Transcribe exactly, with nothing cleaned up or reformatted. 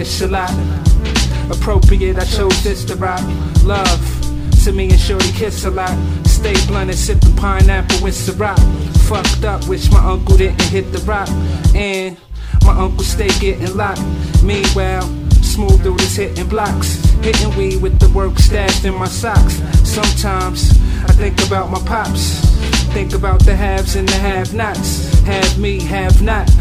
wish a lot. Appropriate, I chose this to rock. Love, to me and Shorty kiss a lot. Stay blunt and sippin' pineapple with Ciroc. Fucked up, wish my uncle didn't hit the rock. And my uncle stay getting locked. Meanwhile, smooth dude is hitting blocks. Hitting weed with the work stashed in my socks. Sometimes I think about my pops. Think about the haves and the have-nots. Have me, have not.